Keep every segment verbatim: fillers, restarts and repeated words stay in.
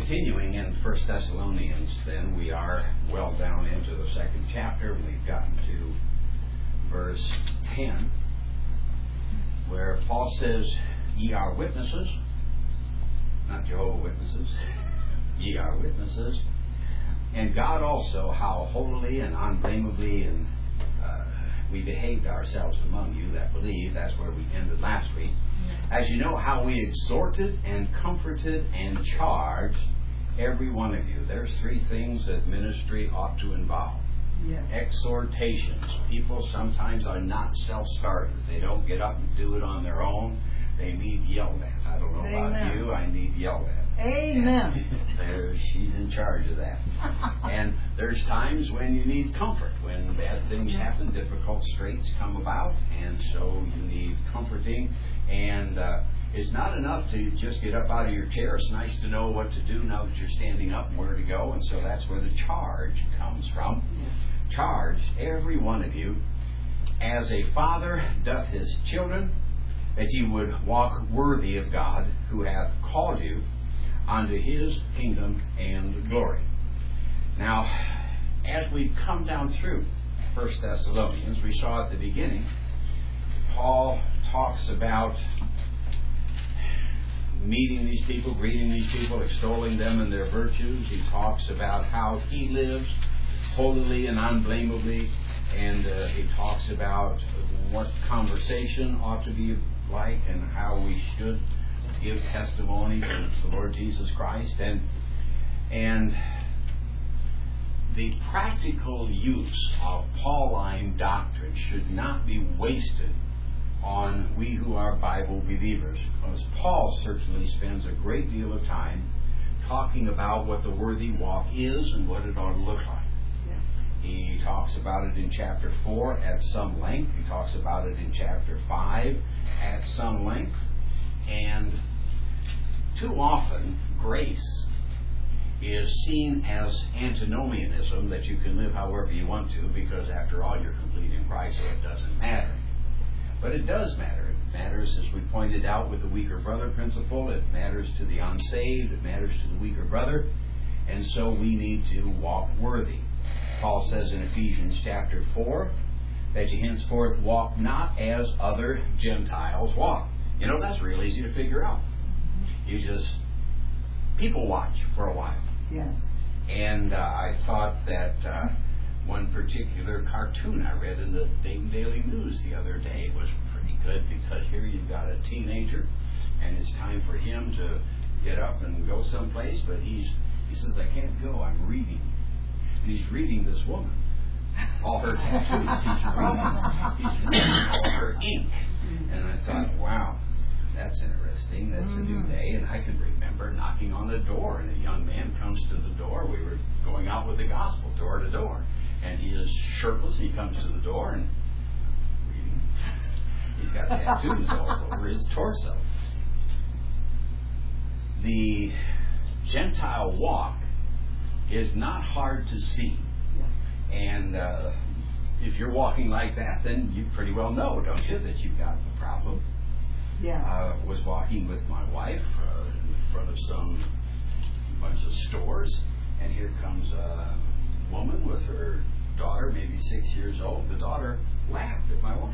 Continuing in First Thessalonians, then, we are well down into the second chapter. We've gotten to verse ten, where Paul says, ye are witnesses, not Jehovah's Witnesses, ye are witnesses, and God also, how holily and unblameably and uh, we behaved ourselves among you that believe. That's where we ended last week. As you know, how we exhorted and comforted and charged every one of you. There's three things that ministry ought to involve. Yes. Exhortations. People sometimes are not self-starters. They don't get up and do it on their own. They need yelled at. I don't know Amen. about you. I need yelled at. Amen. There, she's in charge of that. And there's times when you need comfort, when bad things happen, difficult straits come about, and so you need comforting. And uh, it's not enough to just get up out of your chair. It's nice to know what to do now that you're standing up and where to go, and so that's where the charge comes from. Charge every one of you, as a father doth his children, that ye would walk worthy of God, who hath called you unto his kingdom and glory. Now, as we come down through First Thessalonians, we saw at the beginning, Paul talks about meeting these people, greeting these people, extolling them in their virtues. He talks about how he lives holily and unblameably, and uh, he talks about what conversation ought to be like and how we should give testimony to the Lord Jesus Christ, and and the practical use of Pauline doctrine should not be wasted on we who are Bible believers, because Paul certainly spends a great deal of time talking about what the worthy walk is and what it ought to look like. Yes. He talks about it in chapter four at some length. He talks about it in chapter five at some length. And too often, grace is seen as antinomianism, that you can live however you want to, because after all, you're complete in Christ, so it doesn't matter. But it does matter. It matters, as we pointed out with the weaker brother principle. It matters to the unsaved. It matters to the weaker brother. And so we need to walk worthy. Paul says in Ephesians chapter four, that you henceforth walk not as other Gentiles walk. You know, that's real easy to figure out. You just people watch for a while. Yes. And uh, I thought that uh, one particular cartoon I read in the Dayton Daily News the other day was pretty good, because here you've got a teenager, and it's time for him to get up and go someplace, but he's he says, I can't go, I'm reading. And he's reading this woman. All her tattoos, he's reading. He's reading all her ink. And I thought, wow, that's interesting. That's a new day. And I can remember knocking on the door, and a young man comes to the door. We were going out with the gospel door to door. And he is shirtless. He comes to the door and reading. He's got tattoos all over his torso. The Gentile walk is not hard to see. And uh, if you're walking like that, then you pretty well know, don't you, that you've got the problem. Yeah. I uh, was walking with my wife uh, in front of some bunch of stores, and here comes a woman with her daughter, maybe six years old. The daughter laughed at my wife.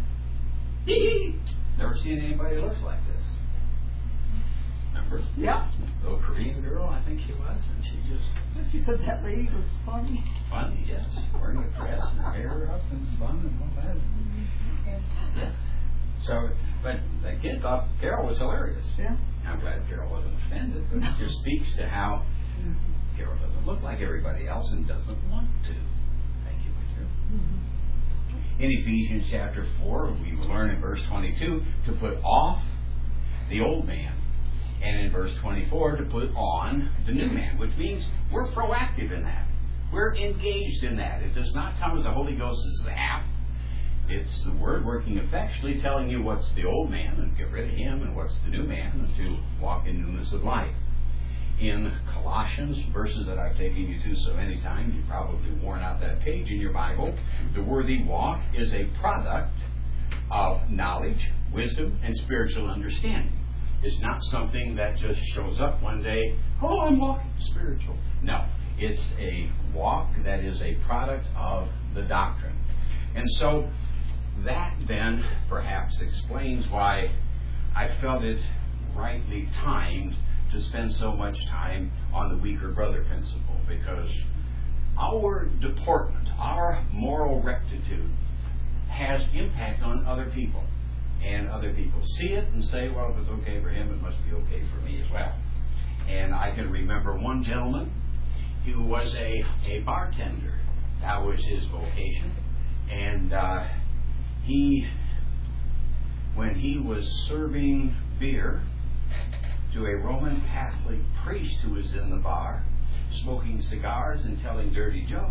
Never seen anybody who looks like this. Remember? Yeah. Little Korean girl, I think she was, and she just... She said that lady was funny. Funny, yes. Wearing a dress and her hair up and bun and all that. Yeah. So, but the kid thought Carol was hilarious. Yeah. I'm glad Carol wasn't offended, but it just speaks to how Carol doesn't look like everybody else and doesn't want to. Thank you, Peter. Mm-hmm. In Ephesians chapter four, we learn in verse twenty-two to put off the old man, and in verse twenty-four to put on the new man, which means we're proactive in that. We're engaged in that. It does not come as the Holy Ghost zap. It's the Word working effectually, telling you what's the old man and get rid of him, and what's the new man and to walk in newness of life. In Colossians, verses that I've taken you to so many times, you've probably worn out that page in your Bible. The worthy walk is a product of knowledge, wisdom, and spiritual understanding. It's not something that just shows up one day, oh, I'm walking spiritual. No, it's a walk that is a product of the doctrine. And so that then perhaps explains why I felt it rightly timed to spend so much time on the weaker brother principle, because our deportment, our moral rectitude has impact on other people. And other people see it and say, well, if it's okay for him, it must be okay for me as well. And I can remember one gentleman who was a, a bartender. That was his vocation. And uh, he, when he was serving beer to a Roman Catholic priest who was in the bar, smoking cigars and telling dirty jokes,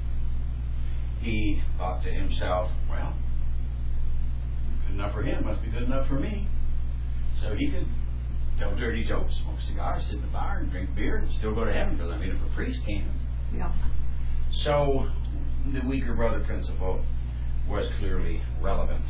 he thought to himself, well, good enough for him must be good enough for me. So he could tell dirty jokes, smoke cigars, sit in the bar and drink beer and still go to heaven, because I mean, if a priest can. Yeah. So the weaker brother principle was clearly relevant.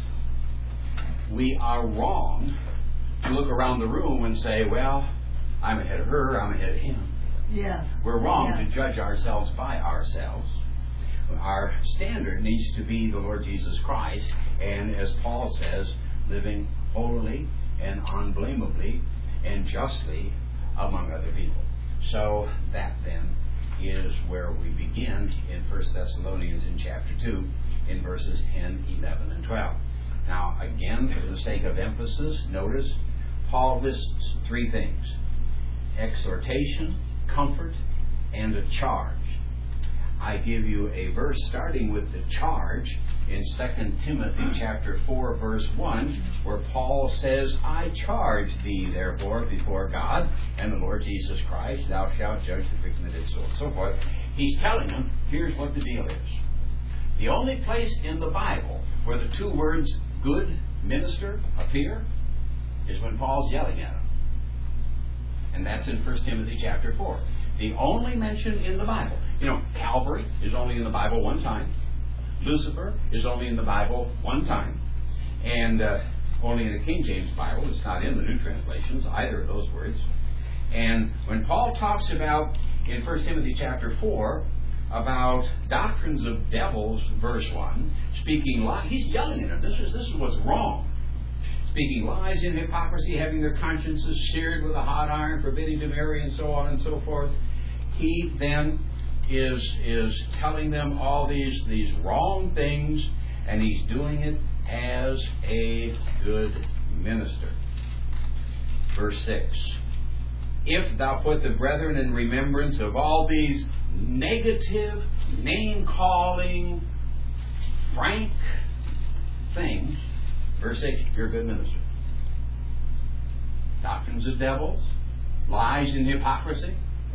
We are wrong to look around the room and say, well, I'm ahead of her, I'm ahead of him. Yes. We're wrong yes. to judge ourselves by ourselves. Our standard needs to be the Lord Jesus Christ, and as Paul says, living holily and unblameably and justly among other people. So that then is where we begin in First Thessalonians in chapter two, in verses ten, eleven, and twelve. Now, again, for the sake of emphasis, notice Paul lists three things: exhortation, comfort, and a charge. I give you a verse starting with the charge in Second Timothy chapter four, verse one, where Paul says, I charge thee, therefore, before God and the Lord Jesus Christ, thou shalt judge the quick and the dead, so on and so forth. He's telling them, here's what the deal is. The only place in the Bible where the two words good minister appear is when Paul's yelling at them. And that's in First Timothy chapter four. The only mention in the Bible. You know, Calvary is only in the Bible one time. Lucifer is only in the Bible one time. And uh, only in the King James Bible. It's not in the New translations, either of those words. And when Paul talks about, in First Timothy chapter four, about doctrines of devils, verse one, speaking lies, he's yelling at them. This is, this is what's wrong. Speaking lies in hypocrisy, having their consciences seared with a hot iron, forbidding to marry, and so on and so forth. He then is is telling them all these these wrong things, and he's doing it as a good minister. Verse six. If thou put the brethren in remembrance of all these negative, name-calling, frank things, verse six, you're a good minister. Doctrines of devils, lies and hypocrisy.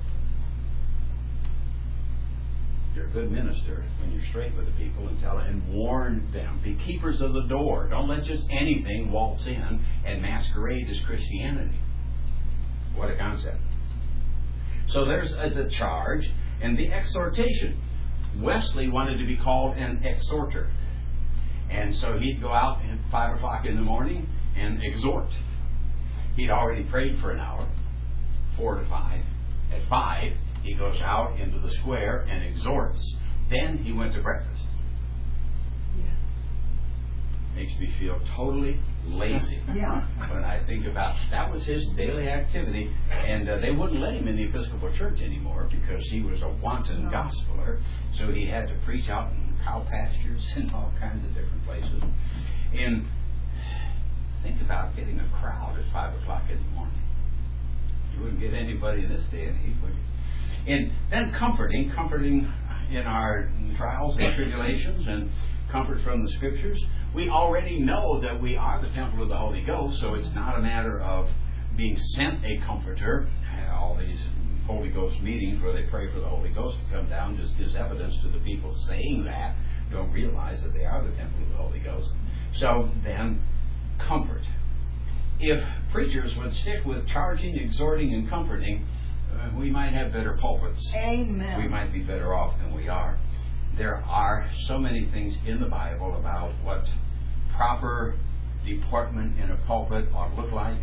You're a good minister when you're straight with the people and tell and warn them. Be keepers of the door. Don't let just anything waltz in and masquerade as Christianity. What a concept. So there's uh, the charge and the exhortation. Wesley wanted to be called an exhorter. And so he'd go out at five o'clock in the morning and exhort. He'd already prayed for an hour, four to five. At five, he goes out into the square and exhorts. Then he went to breakfast. Yes. Makes me feel totally lazy. Yeah. When I think about that was his daily activity, and uh, they wouldn't let him in the Episcopal Church anymore because he was a wanton No. gospeler. So he had to preach out in cow pastures and all kinds of different places. And think about getting a crowd at five o'clock in the morning. You wouldn't get anybody this day and age, would you? And then comforting, comforting in our trials and tribulations, and comfort from the Scriptures. We already know that we are the temple of the Holy Ghost, so it's not a matter of being sent a comforter. All these Holy Ghost meetings where they pray for the Holy Ghost to come down just gives evidence to the people saying that don't realize that they are the temple of the Holy Ghost. So then, comfort. If preachers would stick with charging, exhorting, and comforting, uh, we might have better pulpits. Amen. We might be better off than we are. There are so many things in the Bible about what proper deportment in a pulpit ought to look like.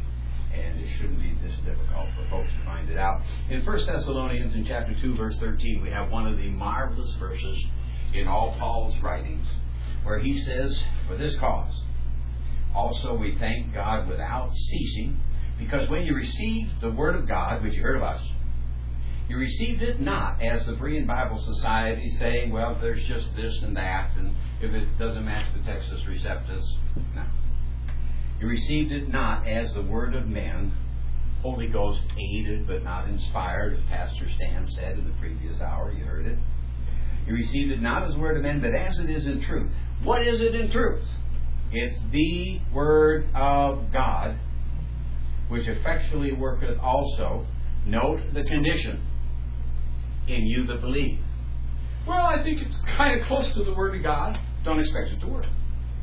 And it shouldn't be this difficult for folks to find it out. In First Thessalonians, in chapter two, verse thirteen, we have one of the marvelous verses in all Paul's writings, where he says, "For this cause also we thank God without ceasing, because when you received the word of God, which you heard of us, you received it not as the Berean Bible Society saying, well, there's just this and that, and if it doesn't match the Textus Receptus, no. You received it not as the word of men, Holy Ghost aided but not inspired, as Pastor Stam said in the previous hour, you heard it. You received it not as the word of men, but as it is in truth." What is it in truth? It's the word of God, which effectually worketh also, note the condition, in you that believe. Well, I think it's kind of close to the word of God. Don't expect it to work.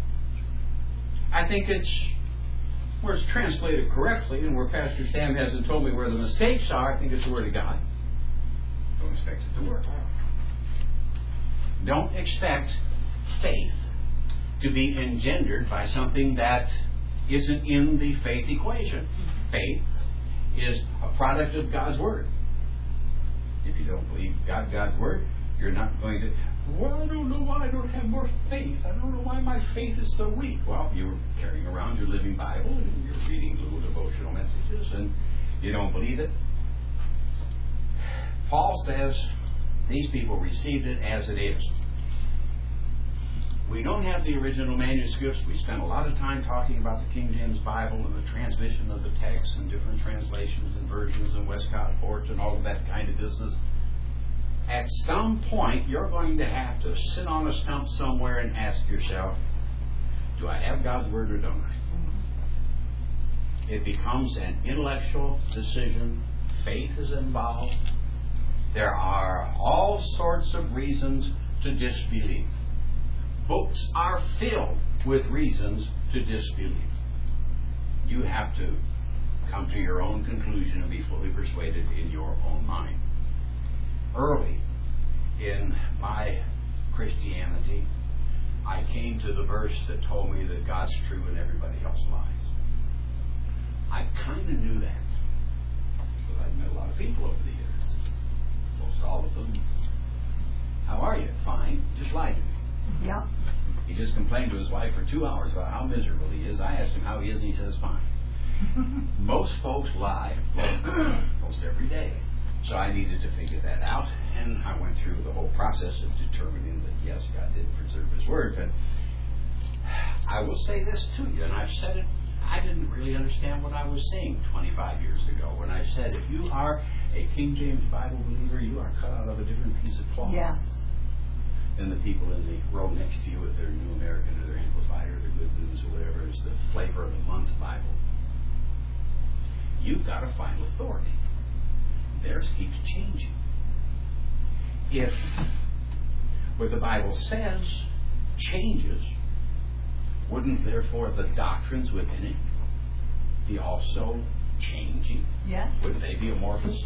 I think it's where it's translated correctly, and where Pastor Stam hasn't told me where the mistakes are. I think it's the word of God. Don't expect it to work. Don't expect faith to be engendered by something that isn't in the faith equation. Faith is a product of God's Word. If you don't believe God, God's Word, you're not going to, well, I don't know why I don't have more faith. I don't know why my faith is so weak. Well, you're carrying around your living Bible and you're reading little devotional messages and you don't believe it. Paul says these people received it as it is. We don't have the original manuscripts. We spent a lot of time talking about the King James Bible and the transmission of the text and different translations and versions and Westcott Ports and all of that kind of business. At some point, you're going to have to sit on a stump somewhere and ask yourself, do I have God's Word or don't I? It becomes an intellectual decision. Faith is involved. There are all sorts of reasons to disbelieve. Books are filled with reasons to disbelieve. You have to come to your own conclusion and be fully persuaded in your own mind. Early in my Christianity, I came to the verse that told me that God's true and everybody else lies. I kind of knew that because I've met a lot of people over the years. Most all of them. How are you? Fine. Just lie to me. Yeah. He just complained to his wife for two hours about how miserable he is. I asked him how he is, and he says fine. Most folks lie most, most every day. So I needed to figure that out, and I went through the whole process of determining that, yes, God did preserve His Word. But I will say this to you, and I've said it, I didn't really understand what I was saying twenty-five years ago when I said, if you are a King James Bible believer, you are cut out of a different piece of cloth. Yes. Than the people in the row next to you with their New American or their Amplified or their Good News or whatever is the flavor of the month Bible. You've got a final authority. Theirs keeps changing. If what the Bible says changes, wouldn't therefore the doctrines within it be also changing? Yes. Wouldn't they be amorphous?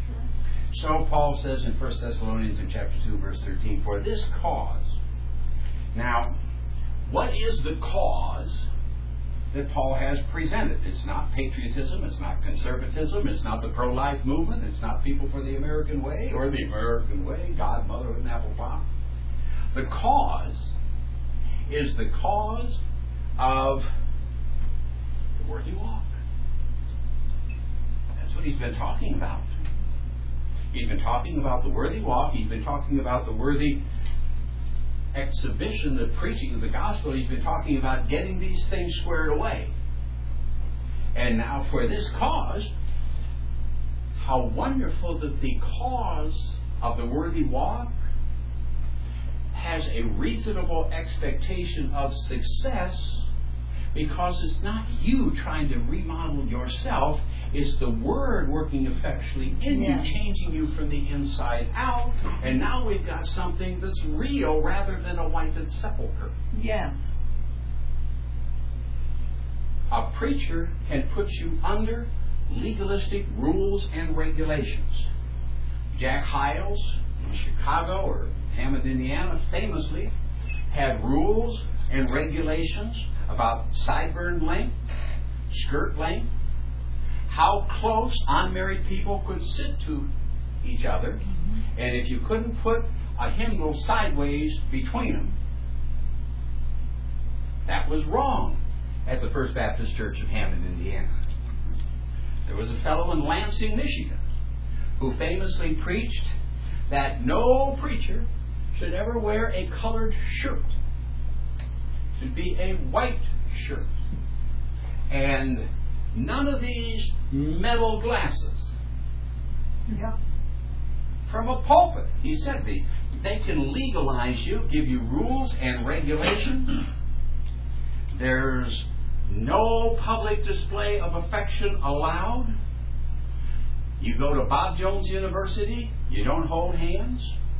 So Paul says in First Thessalonians in chapter two, verse thirteen, for this cause. Now, what is the cause that Paul has presented? It's not patriotism, it's not conservatism, it's not the pro-life movement, it's not people for the American way or the American way, God, mother, and apple pop. The cause is the cause of the worthy walk. That's what he's been talking about. He's been talking about the worthy walk. He's been talking about the worthy exhibition, the preaching of the gospel. He's been talking about getting these things squared away. And now for this cause, how wonderful that the cause of the worthy walk has a reasonable expectation of success, because it's not you trying to remodel yourself. It's the Word working effectually in yes. you, changing you from the inside out. And now we've got something that's real rather than a whited sepulcher. Yes. A preacher can put you under legalistic rules and regulations. Jack Hyles in Chicago or Hammond, Indiana, famously had rules and regulations about sideburn length, skirt length, how close unmarried people could sit to each other. Mm-hmm. And if you couldn't put a hymnal sideways between them, that was wrong at the First Baptist Church of Hammond, Indiana. There was a fellow in Lansing, Michigan, who famously preached that no preacher should ever wear a colored shirt. It should be a white shirt. And none of these metal glasses. Yeah. From a pulpit, he said these. They can legalize you, give you rules and regulations. There's no public display of affection allowed. You go to Bob Jones University, you don't hold hands.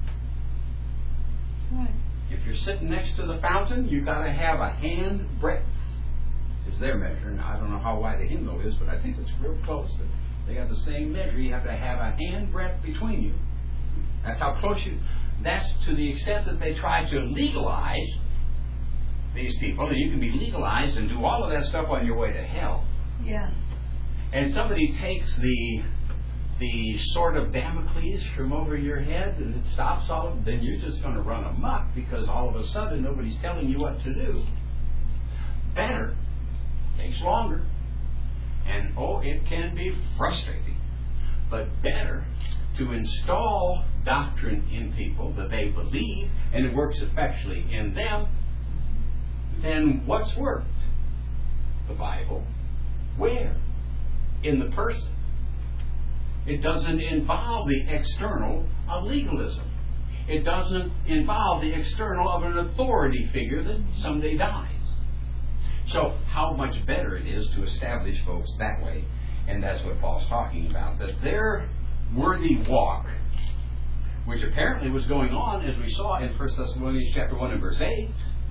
Right. If you're sitting next to the fountain, you've got to have a hand breadth. Is their measure. Now, I don't know how wide the hymnal is, but I think it's real close. They got the same measure. You have to have a hand breadth between you. That's how close you... That's to the extent that they try to legalize these people. And you can be legalized and do all of that stuff on your way to hell. Yeah. And somebody takes the the sword of Damocles from over your head and it stops all of it, then you're just going to run amok because all of a sudden nobody's telling you what to do. Better. Takes longer. And oh, it can be frustrating. But better to install doctrine in people that they believe and it works effectually in them than what's worked. The Bible. Where? In the person. It doesn't involve the external of legalism. It doesn't involve the external of an authority figure that someday dies. So how much better it is to establish folks that way. And that's what Paul's talking about. That their worthy walk, which apparently was going on, as we saw in First Thessalonians chapter one and verse eight,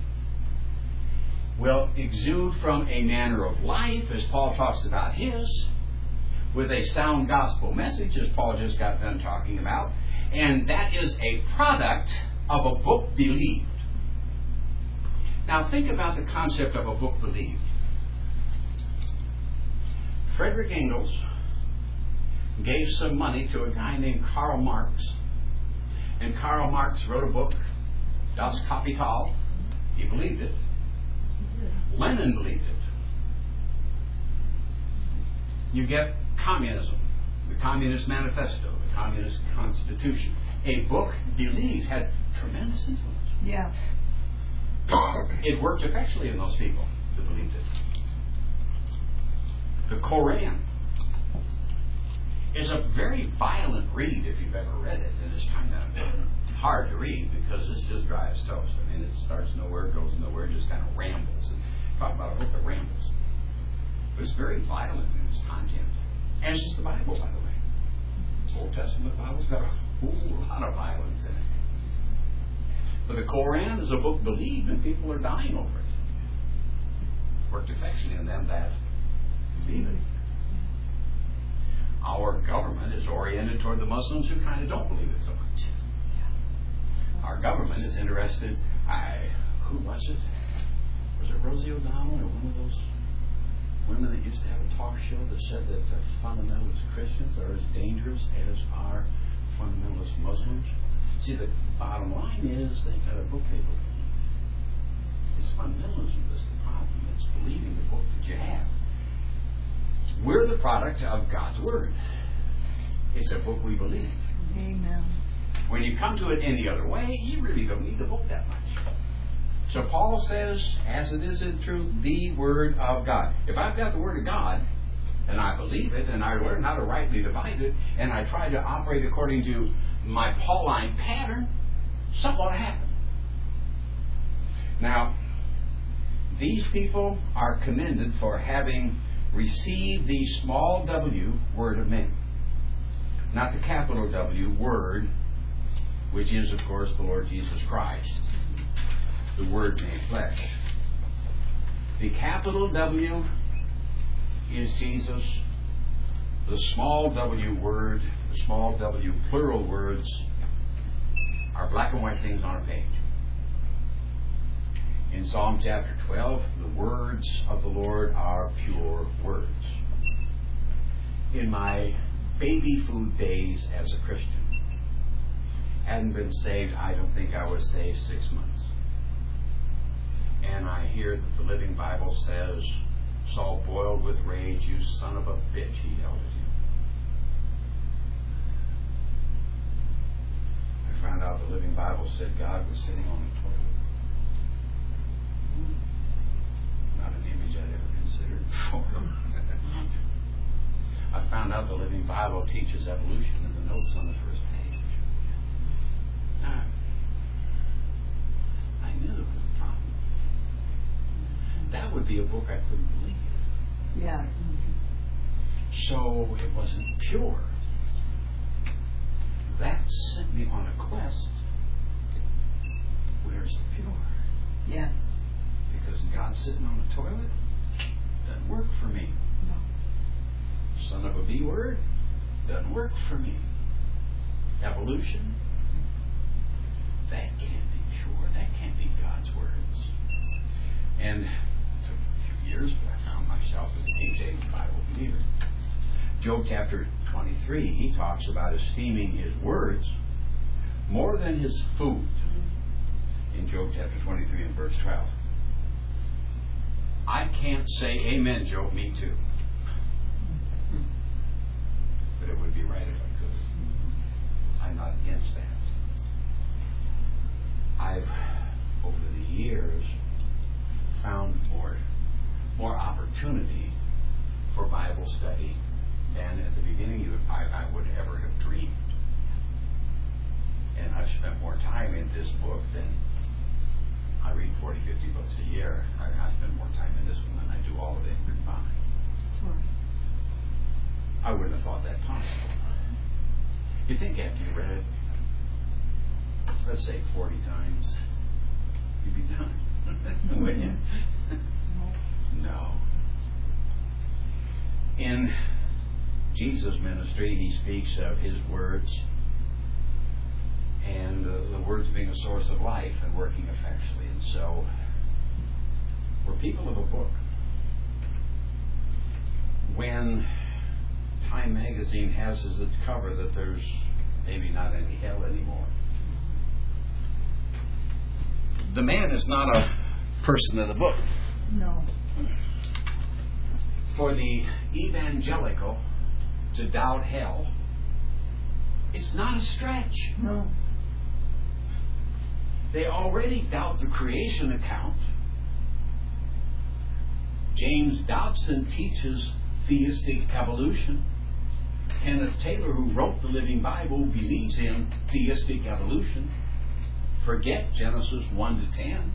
will exude from a manner of life, as Paul talks about his, with a sound gospel message, as Paul just got done talking about. And that is a product of a book believed. Now think about the concept of a book believed. Frederick Engels gave some money to a guy named Karl Marx. And Karl Marx wrote a book, Das Kapital. He believed it. Lenin believed it. You get communism, the Communist Manifesto, the Communist Constitution. A book believed, had tremendous influence. Yeah. It worked effectually in those people who believed it. The Koran is a very violent read if you've ever read it, and it's kind of hard to read because it's just dry as toast. I mean, it starts nowhere, goes nowhere, just kind of rambles. And talk about a book that rambles. But it's very violent in its content. And it's just the Bible, by the way. The Old Testament Bible's got a whole lot of violence in it. But the Koran is a book believed, and people are dying over it. Worked effectually in them that believe it. Our government is oriented toward the Muslims who kind of don't believe it so much. Our government is interested. I who was it? Was it Rosie O'Donnell or one of those women that used to have a talk show that said that uh, fundamentalist Christians are as dangerous as are fundamentalist Muslims? See, the bottom line is they've got a book they believe. It's fundamentalism that's the problem. It's believing the book that you have. We're the product of God's Word. It's a book we believe. Amen. When you come to it any other way, you really don't need the book that much. So Paul says, as it is in truth, the Word of God. If I've got the Word of God, and I believe it, and I learn how to rightly divide it, and I try to operate according to my Pauline pattern, something ought to happen. Now, these people are commended for having received the small w word of men. Not the capital W word, which is, of course, the Lord Jesus Christ. The Word made flesh. The capital W is Jesus. The small w word, the small w plural words, are black and white things on a page. In Psalm chapter twelve, the words of the Lord are pure words. in my baby food days as a Christian. Hadn't been saved, I don't think I was saved six months. And I hear that the Living Bible says, Saul boiled with rage, you son of a bitch, he yelled at him. I found out the Living Bible said God was sitting on the toilet. Not an image I'd ever considered before. I found out the Living Bible teaches evolution in the notes on the first page. Now, I knew there was a problem. That would be a book I couldn't believe. Yes. So it wasn't pure. That sent me on a quest. Where's the pure? Yes. Because God sitting on the toilet doesn't work for me. No. Son of a B word doesn't work for me. Evolution, that can't be pure. That can't be God's words. And it took a few years, but I found myself as a King James Bible believer. Job chapter twenty-three, he talks about esteeming his words more than his food. In Job chapter twenty-three and verse twelve. I can't say amen, Job, me too. But it would be right if I could. I'm not against that. I've, over the years, found more, more opportunity for Bible study than at the beginning of I, I would ever have dreamed. And I've spent more time in this book than I read forty, fifty books a year. I, I spend more time in this one than I do all of it combined. That's right. I wouldn't have thought that possible. You think after you read it, let's say forty times, you'd be done, wouldn't you? No. In Jesus' ministry, he speaks of his words and uh, the words being a source of life and working effectually. And so, we're people of a book. When Time magazine has as its cover that there's maybe not any hell anymore, the man is not a person of the book. No. For the evangelical to doubt hell, it's not a stretch. No. They already doubt the creation account. James Dobson teaches theistic evolution. Kenneth Taylor, who wrote the Living Bible, believes in theistic evolution. Forget Genesis one to ten.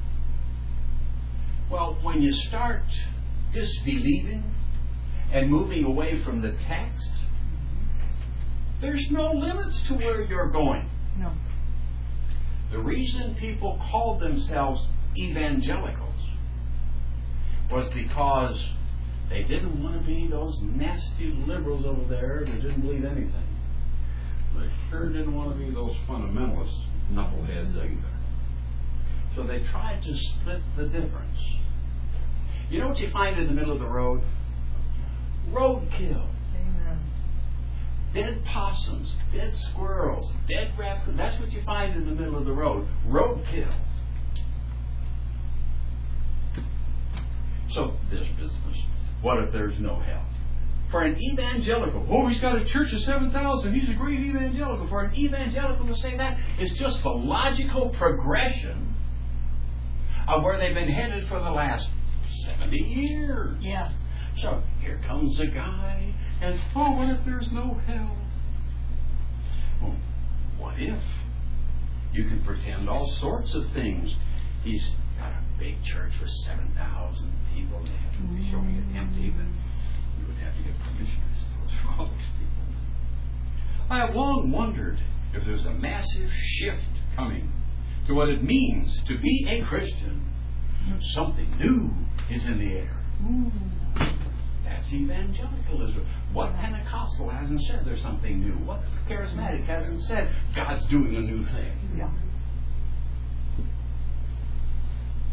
Well, when you start disbelieving and moving away from the text, there's no limits to where you're going. No. The reason people called themselves evangelicals was because they didn't want to be those nasty liberals over there that didn't believe anything. They sure didn't want to be those fundamentalist knuckleheads either. So they tried to split the difference. You know what you find in the middle of the road? Roadkill. Amen. Dead possums, dead squirrels, dead raccoons. That's what you find in the middle of the road. Roadkill. So, this business. What if there's no hell? For an evangelical, oh, he's got a church of seven thousand. He's a great evangelical. For an evangelical to say that is just the logical progression of where they've been headed for the last seventy years. Yes. So, here comes a guy, and oh, what if there's no hell? Well, what if? You can pretend all sorts of things. He's got a big church with seven thousand people. They have to be showing it empty, but you would have to get permission, I suppose, from all these people. I have long wondered if there's a massive shift coming to what it means to be a Christian. Something new is in the air. Ooh. That's evangelicalism. What Pentecostal hasn't said there's something new? What charismatic hasn't said God's doing a new thing? Yeah.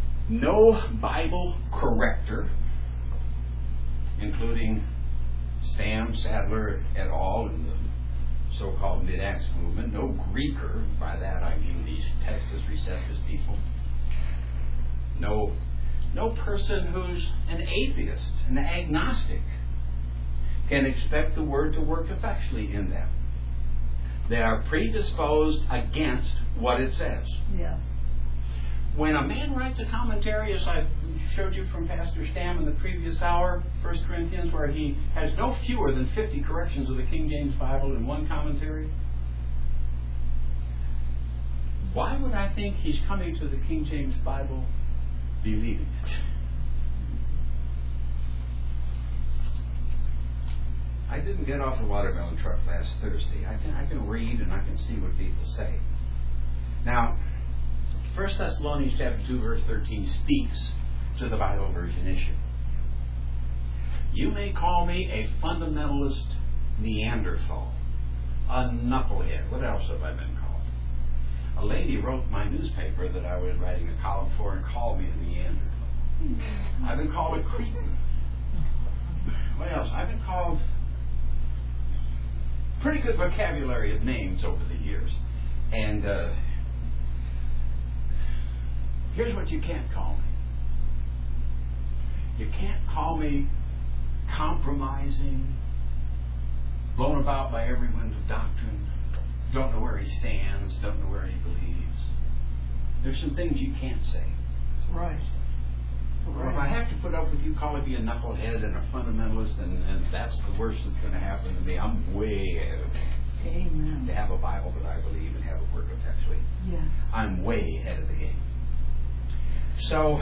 No Bible corrector, including Stam, Sadler et al. In the so-called Mid-Acts movement. No Greeker, by that I mean these Texas receptive people. No, no person who's an atheist, an agnostic, can expect the Word to work effectually in them. They are predisposed against what it says. Yes. When a man writes a commentary, as I showed you from Pastor Stam in the previous hour, First Corinthians, where he has no fewer than fifty corrections of the King James Bible in one commentary, why would I think he's coming to the King James Bible believing it? I didn't get off the watermelon truck last Thursday. I can I can read and I can see what people say. Now, First Thessalonians chapter two, verse thirteen speaks to the Bible version issue. You may call me a fundamentalist Neanderthal, a knucklehead. What else have I been called? A lady wrote my newspaper that I was writing a column for and called me a Neanderthal. I've been called a cretin. What else? I've been called pretty good vocabulary of names over the years. And uh, here's what you can't call me. You can't call me compromising, blown about by every wind of doctrine, don't know where he stands, don't know where he believes. There's some things you can't say. That's right. Well, if I have to put up with you calling me a knucklehead and a fundamentalist, and, and that's the worst that's going to happen to me, I'm way ahead of it. Amen. To have a Bible that I believe and have it work effectually. Yes. I'm way ahead of the game. So,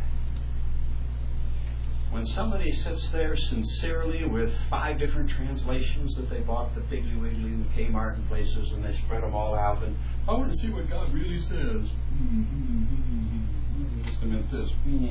when somebody sits there sincerely with five different translations that they bought the Piggly Wiggly and the Kmart and places, and they spread them all out, and I want to see what God really says. Testament this.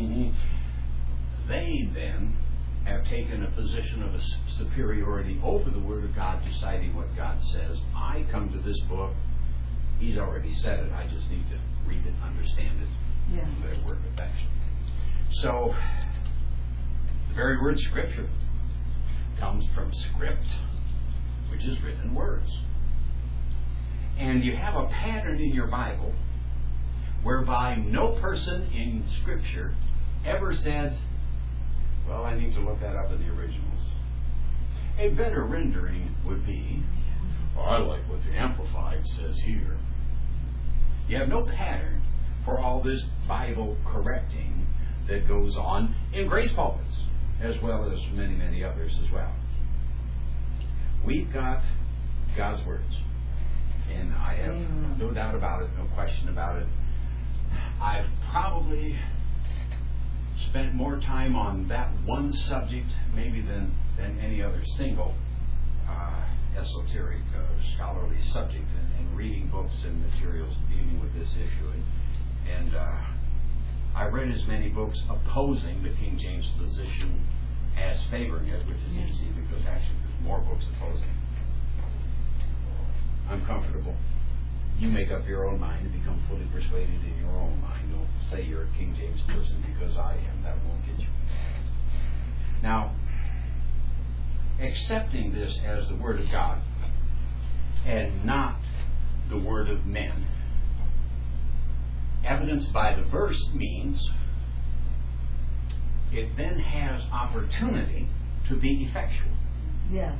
They then have taken a position of a superiority over the Word of God, deciding what God says. I come to this book. He's already said it. I just need to read it, understand it, Yes. and let it work effectively. So, the very word Scripture comes from script, which is written words. And you have a pattern in your Bible whereby no person in Scripture ever said, well, I need to look that up in the originals. A better rendering would be, oh, I like what the Amplified says here. You have no pattern for all this Bible correcting that goes on in grace pulpits, as well as many, many others as well. We've got God's words. And I have no doubt about it, no question about it. I've probably spent more time on that one subject maybe than, than any other single uh, esoteric uh, scholarly subject in, in reading books and materials dealing with this issue. And, and uh, I read as many books opposing the King James position as favoring it, which is easy because actually there's more books opposing. I'm comfortable. You make up your own mind and become fully persuaded in your own mind. Don't say you're a King James person because I am. That won't get you. Now, accepting this as the Word of God and not the Word of men, evidenced by the verse means it then has opportunity to be effectual. Yes.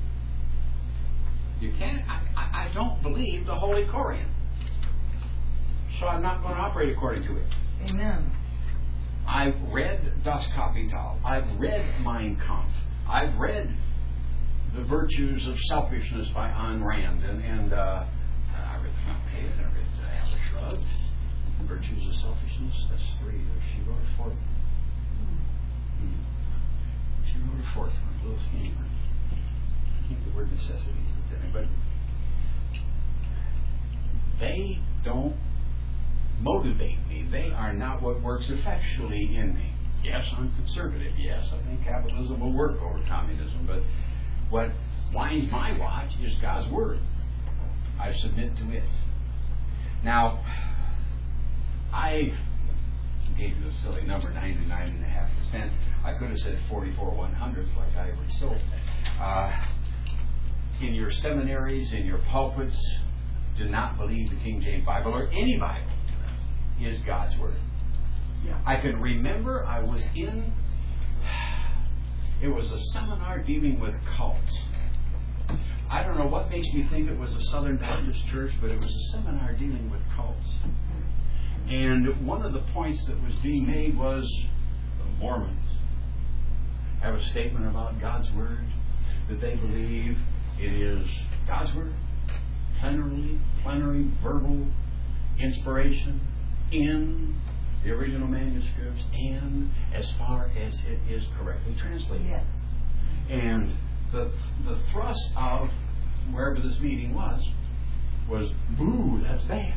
You can't, I, I, I don't believe the Holy Koran. So I'm not going to operate according to it. Amen. I've read Das Kapital. I've read Mein Kampf. I've read The Virtues of Selfishness by Ayn Rand. And, and uh, I read the front page. I read uh, Atlas Shrugged. The Virtues of Selfishness. That's three. She wrote a fourth one. Hmm. She wrote a fourth one. A little skinny one. I think the word necessities is in it. But they don't motivate me. They are not what works effectually in me. Yes, I'm conservative. Yes, I think capitalism will work over communism. But what winds my watch is God's Word. I submit to it. Now, I gave you a silly number, ninety-nine and a half percent. I could have said forty-four one hundredths like Ivory Soap. Uh, in your seminaries, in your pulpits, do not believe the King James Bible or any Bible is God's Word. Yeah. I can remember I was in, it was a seminar dealing with cults. I don't know what makes me think it was a Southern Baptist church, but it was a seminar dealing with cults. And one of the points that was being made was the Mormons have a statement about God's Word, that they believe it is God's Word, plenary, plenary verbal inspiration in the original manuscripts and as far as it is correctly translated. Yes. And the the thrust of wherever this meeting was was, boo, that's bad.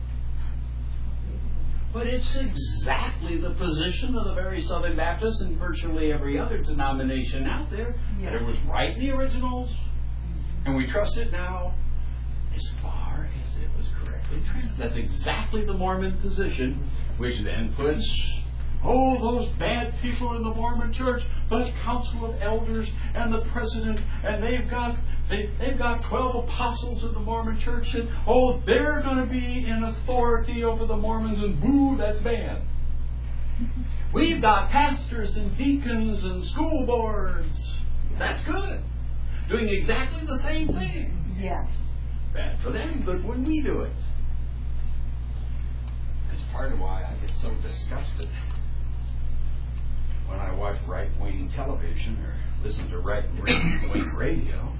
But it's exactly the position of the very Southern Baptists and virtually every other denomination out there. Yes. That it was right in the originals, and we trust it now as far as it was correctly translated. That's exactly the Mormon position, which then puts, oh, those bad people in the Mormon church, the council of elders and the president, and they've got they, they've got twelve apostles in the Mormon church, and oh, they're going to be in authority over the Mormons, and boo, that's bad. We've got pastors and deacons and school boards. That's good. Doing exactly the same thing. Yes. Bad for them, good when we do it. That's part of why I get so disgusted when I watch right-wing television or listen to right-wing radio.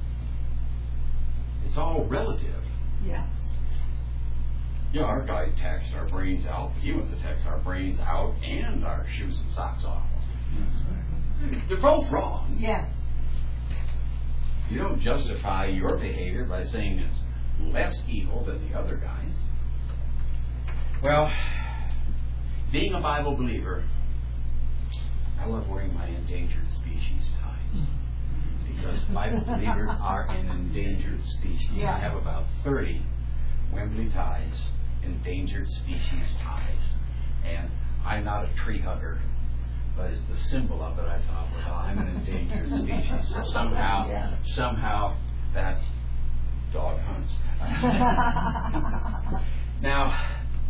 It's all relative. Yes. You know, our guy taxed our brains out. He wants to tax our brains out and our shoes and socks off. They're both wrong. Yes. You don't justify your behavior by saying it's less evil than the other guys. Well, being a Bible believer, I love wearing my endangered species ties. Because Bible believers are an endangered species. Yeah. I have about thirty Wembley ties, endangered species ties. And I'm not a tree hugger, but it's the symbol of it. I thought, well, I'm an endangered species. So somehow, Yeah. somehow, that's dog hunts. Now,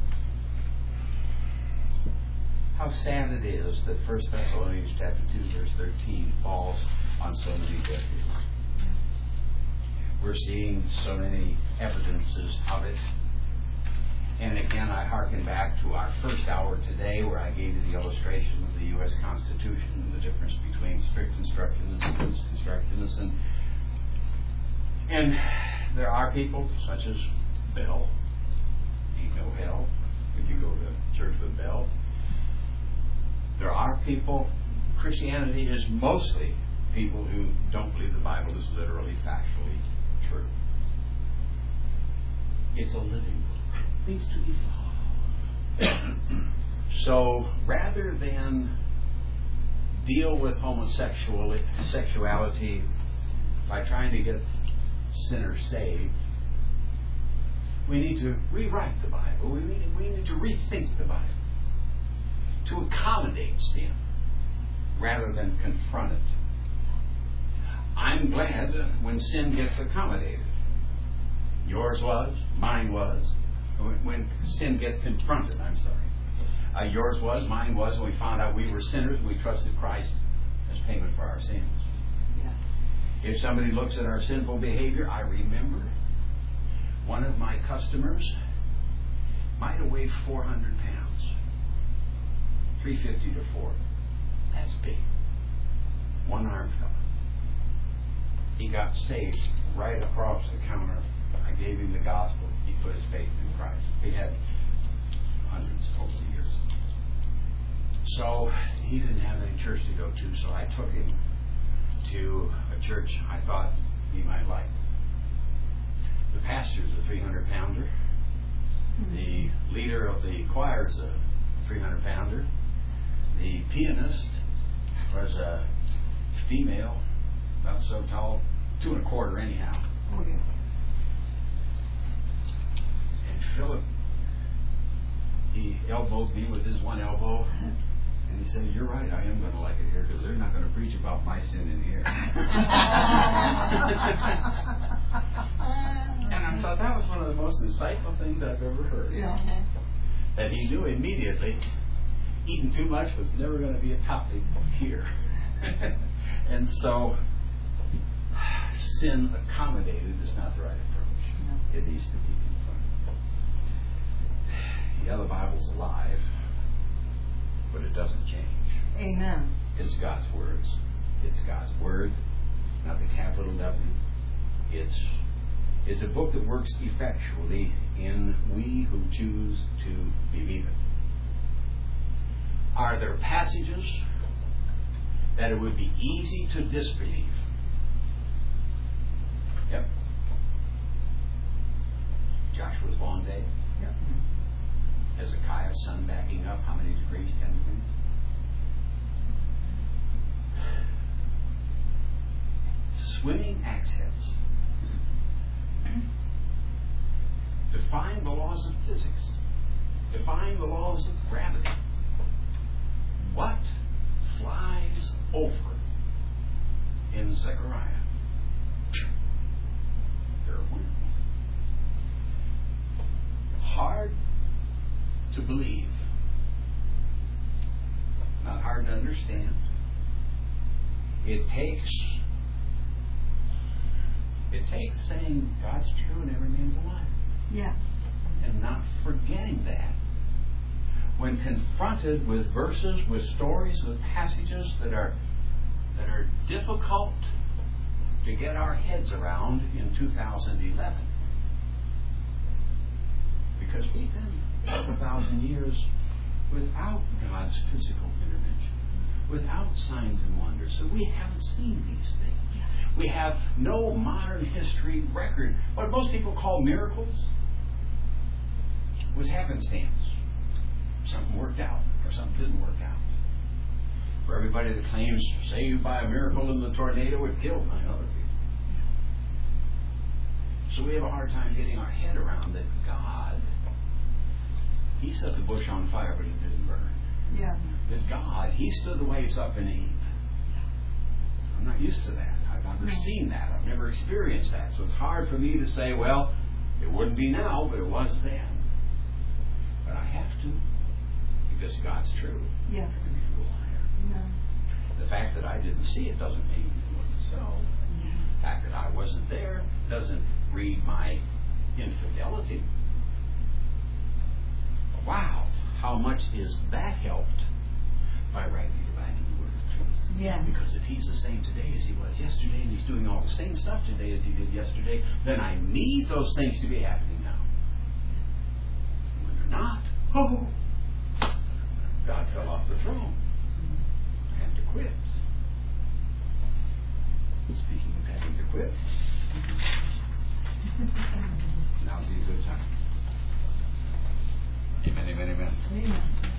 how sad it is that First Thessalonians chapter two, verse thirteen falls on so many deaf ears. We're seeing so many evidences of it. And again, I hearken back to our first hour today where I gave you the illustration of the U S Constitution and the difference between strict constructionists and loose constructionists. And, and there are people such as Bell. Ain't no hell if you go to church with Bell. There are people, Christianity is mostly people who don't believe the Bible is literally, factually true. It's a living book. It needs to evolve. So rather than deal with homosexuality sexuality by trying to get sinners saved, we need to rewrite the Bible. We need, we need to rethink the Bible to accommodate sin rather than confront it. I'm glad when sin gets accommodated. Yours was, mine was. When sin gets confronted, I'm sorry. Uh, yours was, mine was, when we found out we were sinners and we trusted Christ as payment for our sins. Yes. If somebody looks at our sinful behavior, I remember one of my customers might have weighed four hundred pounds. three fifty to four. That's big. One arm fella. He got saved right across the counter. I gave him the gospel. He put his faith in Christ. He had hundreds over the years. So he didn't have any church to go to, so I took him to a church I thought he might like. The pastor's a three hundred pounder. The leader of the choir is a three hundred pounder. The pianist was a female, about so tall, two and a quarter anyhow. Oh, yeah. And Philip, he elbowed me with his one elbow. And he said, "You're right, I am going to like it here because they're not going to preach about my sin in here." And I thought that was one of the most insightful things I've ever heard. Yeah. That he knew immediately eating too much was never going to be a topic here. And so, sin accommodated is not the right approach. No. It needs to be confronted. Yeah, the Bible's alive, but it doesn't change. Amen. It's God's words. It's God's word, not the capital W. It's it's a book that works effectually in we who choose to believe it. Are there passages that it would be easy to disbelieve? Yep. Joshua's long day. Yep. Hezekiah's sun backing up. How many degrees? Ten degrees? Swimming axe heads. Define the laws of physics. Define the laws of gravity. What flies over in Zechariah? There are one. Hard to believe. Not hard to understand. It takes it takes saying God's true and every man's a liar. Yes. And not forgetting that when confronted with verses, with stories, with passages that are that are difficult to get our heads around in two thousand eleven. Because we've been a couple thousand years without God's physical intervention, without signs and wonders. So we haven't seen these things. We have no modern history record. What most people call miracles was happenstance. Something worked out or something didn't work out. For everybody that claims saved by a miracle in the tornado, it killed nine other people. So we have a hard time getting our head around that God, He set the bush on fire but it didn't burn. Yes. That God, He stood the waves up in Eve. I'm not used to that. I've never seen that. I've never experienced that. So it's hard for me to say, well, it wouldn't be now, but it was then. But I have to, because God's true. Yes. Every man's a liar. Amen. The fact that I didn't see it doesn't mean it wasn't so. Yes. The fact that I wasn't there doesn't read my infidelity. Wow, how much is that helped by rightly dividing the word of truth? Yes. Because if He's the same today as He was yesterday, and He's doing all the same stuff today as He did yesterday, then I need those things to be happening now. When they're not, oh, God fell off the throne. I have to quit. Speaking of having to quit, now would be a good time. Amen, amen, amen. Amen.